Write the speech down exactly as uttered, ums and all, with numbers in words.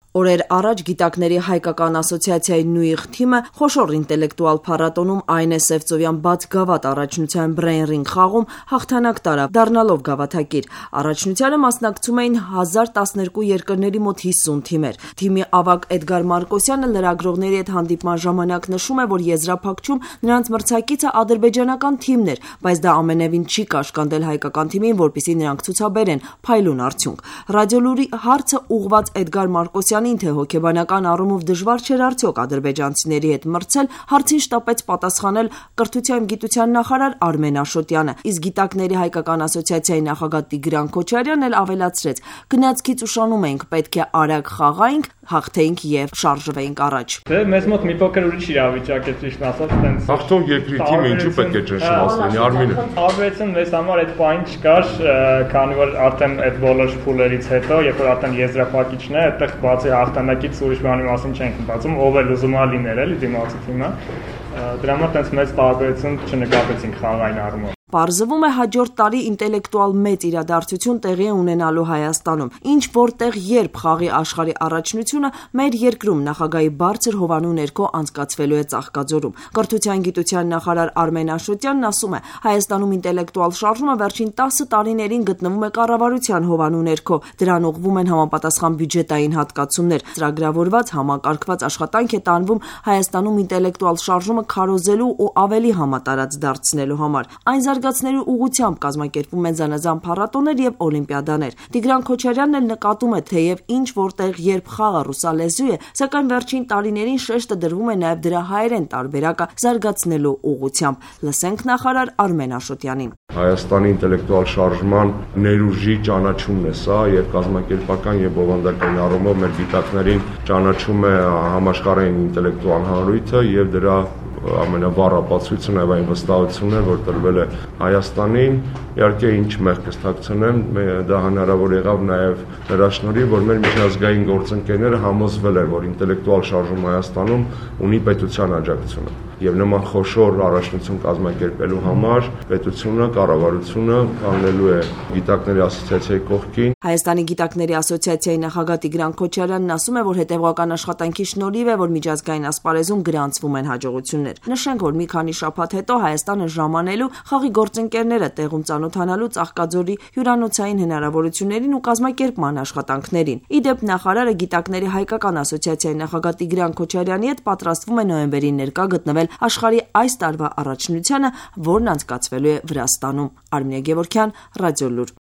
Օրեր առաջ Գիտակների հայկական ասոցիացիայի նույղ թիմը խոշոր ինտելեկտուալ փառատոնում այն է Սևծովյան բաց գավաթ առաջնության Brain Ring խաղում հաղթանակ տարավ, դառնալով գավաթակիր։ Առաջնությանը մասնակցում էին հազար տասներկու երկրների մոտ հիսուն թիմեր։ Թիմի ավագ Էդգար Մարկոսյանը լրագրողների հետ հանդիպման ժամանակ նշում է, որ եզրափակչում նրանց մրցակիցը ադրբեջանական թիմն էր, բայց դա ամենևին չի կաշկանդել հայկական թիմին, որպեսզի նրանք ցուցաբերեն փայլուն արդյունք։ Ռադիոլուրի հարցը ուղղված Էդգար Մարկոսյանի թե հոգեբանական առումով դժվար չէր արդյոք ադրբեջանցիների հետ մրցել, հարցին շտապեց պատասխանել կրթության և գիտության նախարար Արմեն Աշոտյանը, իսկ Գիտակների հայկական ասոցիացիայի նախագահ Տիգրան Քոչարյանն էլ ավելացրեց. գնացքից ուշանում էինք, պետք է արագ խաղայինք, հաղթեինք և շարժվեինք առաջ։ Դե մեզ մոտ մի փոքր ուրիշ իրավիճակ է, ճիշտ ասած, տենց հաղթող երկրի թիմը ինչու պետք է ճնշված լինի, Արմինե։ Տարբերություն մեզ համար այդ բան չկար, քանի որ արդեն այդ բոլոր փուլերից հետո, երբ որ արդեն եզրափակիչն է, այդտեղ բացի հաղթանակից ուրիշ բանի մասին չենք մտածում, ով էլ ուզում է լինել էլի դիմացի թիմը։ Դրա համար տենց մեծ տարբերություն չնկատեցինք խաղային առումով։ Պարզվում է հաջորդ տարի ինտելեկտուալ մեծ իրադարձություն տեղի է ունենալու Հայաստանում, ինչ որտեղ երբ խաղի աշխարհի առաջնությունը մեր երկրում նախագահի բարձր հովանու ներքո անցկացվելու է Ծաղկաձորում։ Կրթության գիտության նախարար Արմեն Աշոտյանն ասում է, Հայաստանում ինտելեկտուալ շարժումը վերջին տասը տարիներին գտնվում է կառավարության հովանու ներքո, դրան ուղղվում են համապատասխան բյուջետային հատկացումներ, ծրագրավորված համակարգված աշխատանք է տանվում Հայաստանում ինտելեկտուալ շարժումը քարոզելու ու ավելի համատարած դարձնելու համար։ Այն զարգացնելու ուղղությամբ կազմակերպվում են զանազան փառատոներ եւ օլիմպիադաներ։ Տիգրան Քոչարյանն էլ նկատում է, թեև ինչ որտեղ երբ խաղը ռուսալեզու է, սակայն վերջին տարիներին շեշտը դրվում է նաեւ դրա հայերեն տարբերակը զարգացնելու ուղղությամբ։ Լսենք նախարար Արմեն Աշոտյանին։ Հայաստանի ինտելեկտուալ շարժման ներուժի ճանաչումն է սա եւ կազմակերպական եւ բովանդակային առումով մեր գիտակներին ճանաչում է համաշխարհային ինտելեկտուալ հանրույթը եւ դրա ամենավառ ապացույցն եւ այն վստահությունն է, որ տրվել է Հայաստանին, իհարկե ինչ մեղք կստակցնեմ, դա հնարավոր եղավ նաեւ նրա շնորհիվ, որ մեր միջազգային գործընկերները համոզվել են, որ ինտելեկտուալ շարժում Հայաստանում ունի պետության աջակցությունը եւ նման խոշոր առաջնություն կազմակերպելու համար պետությունը, կառավարությունը կանգնելու է Գիտակների ասոցիացիայի կողքին։ Հայաստանի Գիտակների ասոցիացիայի նախագահ Տիգրան Քոչարյանն ասում է, որ հետևողական աշխատանքի շնորհիվ է, որ միջազգային ասպարեզում գրանցվում են հաջողություններ։ Նշենք, որ մի քանի շաբաթ հետո Հայաստանը ժամանելու խաղի գործընկերները տեղում ծանոթանալու Ծաղկաձորի հյուրանոցային հնարավորություններին ու կազմակերպման աշխատանքներին։ Ի դեպ, նախարարը Գիտակների հայկական ասոցիացիայի նախագահ Տիգրան Քոչարյանի հետ պատրաստվում է նոյեմբերին ներկա գտնվել աշխարհի այս տարվա առաջնությանը, որն անցկացվելու է Վրաստանում։ Արմինե Գևորգյան, Ռադիոլուր։